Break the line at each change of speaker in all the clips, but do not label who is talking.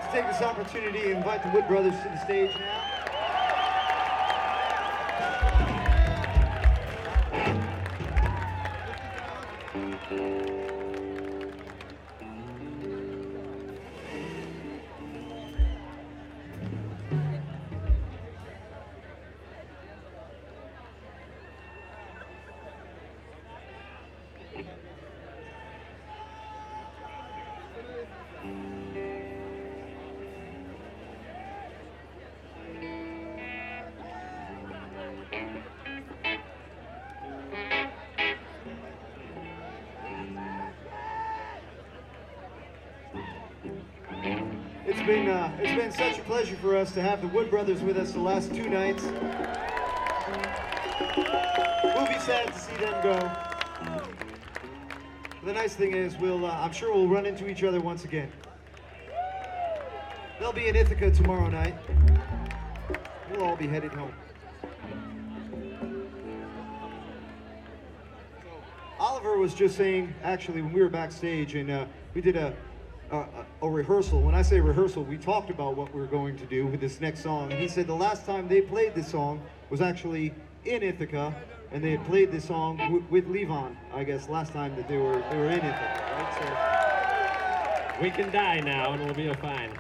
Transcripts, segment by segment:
to take this opportunity to invite the Wood Brothers to the stage now. It's been such a pleasure for us to have the Wood Brothers with us the last 2 nights. We'll be sad to see them go. The nice thing is, I'm sure we'll run into each other once again. They'll be in Ithaca tomorrow night. We'll all be headed home. Oliver was just saying, actually, when we were backstage, and we did a rehearsal. When I say rehearsal, we talked about what we were going to do with this next song. And he said the last time they played this song was actually in Ithaca, and they had played this song with Levon, I guess, last time that they were in Ithaca, right?
So we can die now, and it'll be fine.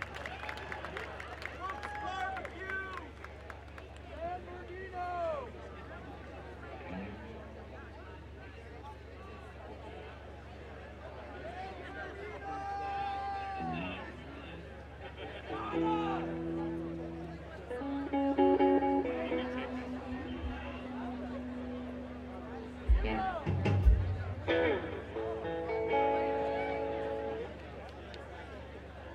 Yeah.